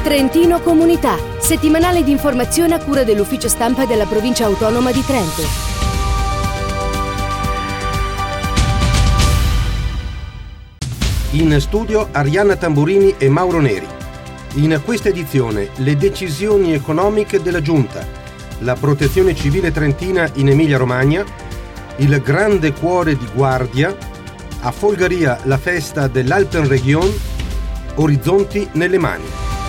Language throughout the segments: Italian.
Trentino Comunità, settimanale di informazione a cura dell'ufficio stampa della provincia autonoma di Trento. In studio Arianna Tamburini e Mauro Neri. In questa edizione le decisioni economiche della Giunta, la protezione civile trentina in Emilia-Romagna, il grande cuore di Guardia, a Folgaria la festa dell'Alpenregion, orizzonti nelle mani.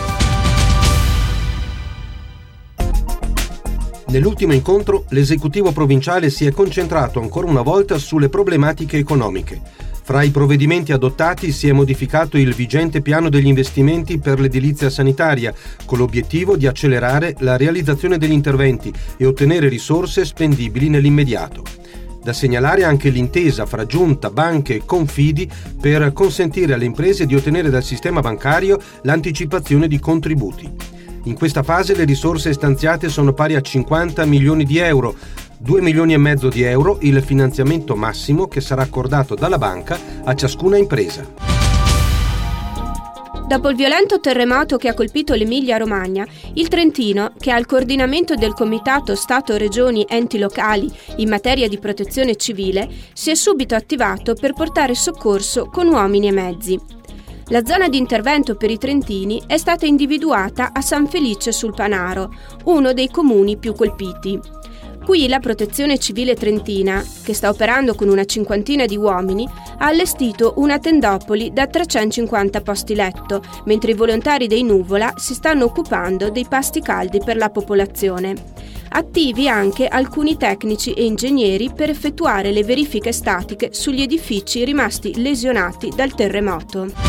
Nell'ultimo incontro l'esecutivo provinciale si è concentrato ancora una volta sulle problematiche economiche. Fra i provvedimenti adottati si è modificato il vigente piano degli investimenti per l'edilizia sanitaria, con l'obiettivo di accelerare la realizzazione degli interventi e ottenere risorse spendibili nell'immediato. Da segnalare anche l'intesa fra Giunta, banche e Confidi per consentire alle imprese di ottenere dal sistema bancario l'anticipazione di contributi. In questa fase le risorse stanziate sono pari a 50 milioni di euro, 2 milioni e mezzo di euro il finanziamento massimo che sarà accordato dalla banca a ciascuna impresa. Dopo il violento terremoto che ha colpito l'Emilia-Romagna, il Trentino, che ha il coordinamento del Comitato Stato-Regioni-Enti Locali in materia di protezione civile, si è subito attivato per portare soccorso con uomini e mezzi. La zona di intervento per i trentini è stata individuata a San Felice sul Panaro, uno dei comuni più colpiti. Qui la Protezione Civile Trentina, che sta operando con una cinquantina di uomini, ha allestito una tendopoli da 350 posti letto, mentre i volontari dei Nuvola si stanno occupando dei pasti caldi per la popolazione. Attivi anche alcuni tecnici e ingegneri per effettuare le verifiche statiche sugli edifici rimasti lesionati dal terremoto.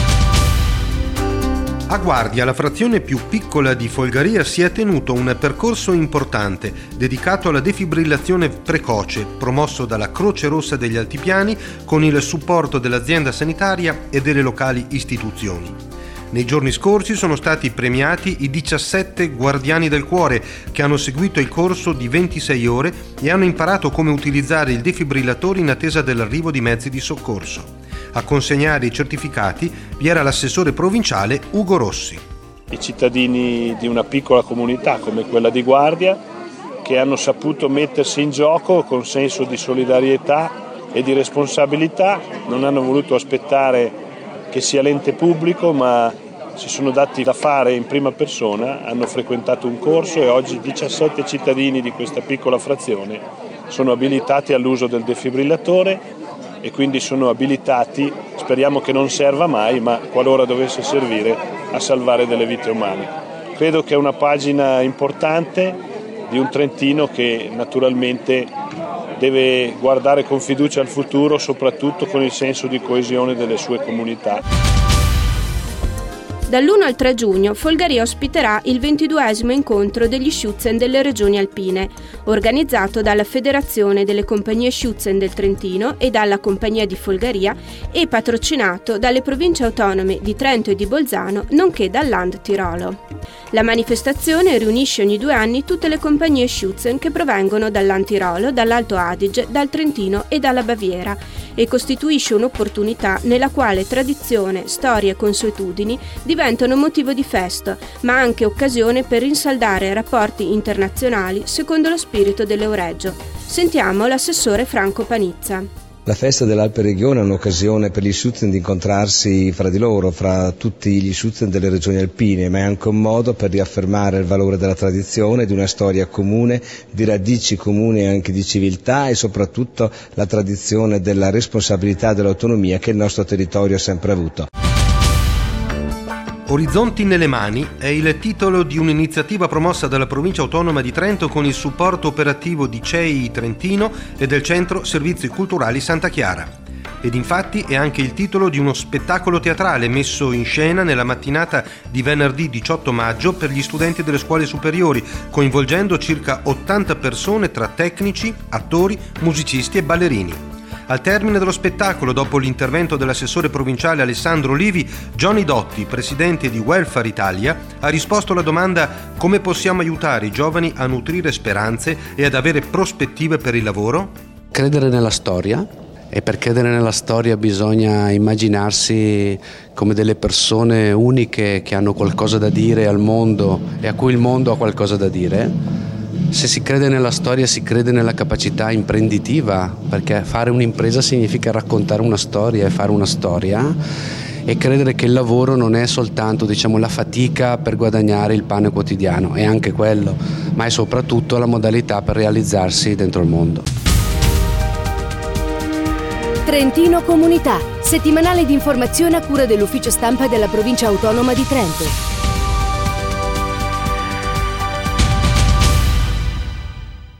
A Guardia, la frazione più piccola di Folgaria, si è tenuto un percorso importante dedicato alla defibrillazione precoce, promosso dalla Croce Rossa degli Altipiani con il supporto dell'azienda sanitaria e delle locali istituzioni. Nei giorni scorsi sono stati premiati i 17 guardiani del cuore che hanno seguito il corso di 26 ore e hanno imparato come utilizzare il defibrillatore in attesa dell'arrivo di mezzi di soccorso. A consegnare i certificati vi era l'assessore provinciale Ugo Rossi. I cittadini di una piccola comunità come quella di Guardia, che hanno saputo mettersi in gioco con senso di solidarietà e di responsabilità, non hanno voluto aspettare che sia l'ente pubblico, ma si sono dati da fare in prima persona, hanno frequentato un corso e oggi 17 cittadini di questa piccola frazione sono abilitati all'uso del defibrillatore e quindi sono abilitati, speriamo che non serva mai, ma qualora dovesse servire, a salvare delle vite umane. Credo che è una pagina importante di un trentino che naturalmente deve guardare con fiducia al futuro, soprattutto con il senso di coesione delle sue comunità. Dall'1 al 3 giugno Folgaria ospiterà il 22esimo incontro degli Schutzen delle Regioni Alpine, organizzato dalla Federazione delle Compagnie Schutzen del Trentino e dalla Compagnia di Folgaria e patrocinato dalle province autonome di Trento e di Bolzano, nonché dal Land Tirolo. La manifestazione riunisce ogni 2 anni tutte le compagnie Schutzen che provengono dal Land Tirolo, dall'Alto Adige, dal Trentino e dalla Baviera e costituisce un'opportunità nella quale tradizione, storia e consuetudini diventano motivo di festa, ma anche occasione per rinsaldare rapporti internazionali secondo lo spirito dell'Euregio. Sentiamo l'assessore Franco Panizza. La festa dell'Alpenregion è un'occasione per gli Schutzen di incontrarsi fra di loro, fra tutti gli Schutzen delle regioni alpine, ma è anche un modo per riaffermare il valore della tradizione, di una storia comune, di radici comuni e anche di civiltà e soprattutto la tradizione della responsabilità e dell'autonomia che il nostro territorio ha sempre avuto. Orizzonti nelle mani è il titolo di un'iniziativa promossa dalla provincia autonoma di Trento con il supporto operativo di CEI Trentino e del Centro Servizi Culturali Santa Chiara. Ed infatti è anche il titolo di uno spettacolo teatrale messo in scena nella mattinata di venerdì 18 maggio per gli studenti delle scuole superiori, coinvolgendo circa 80 persone tra tecnici, attori, musicisti e ballerini. Al termine dello spettacolo, dopo l'intervento dell'assessore provinciale Alessandro Livi, Johnny Dotti, presidente di Welfare Italia, ha risposto alla domanda: come possiamo aiutare i giovani a nutrire speranze e ad avere prospettive per il lavoro? Credere nella storia, E per credere nella storia bisogna immaginarsi come delle persone uniche che hanno qualcosa da dire al mondo e a cui il mondo ha qualcosa da dire. Se si crede nella storia si crede nella capacità imprenditiva, perché fare un'impresa significa raccontare una storia e fare una storia, e credere che il lavoro non è soltanto, la fatica per guadagnare il pane quotidiano, è anche quello, ma è soprattutto la modalità per realizzarsi dentro il mondo. Trentino Comunità, settimanale di informazione a cura dell'Ufficio Stampa della Provincia Autonoma di Trento.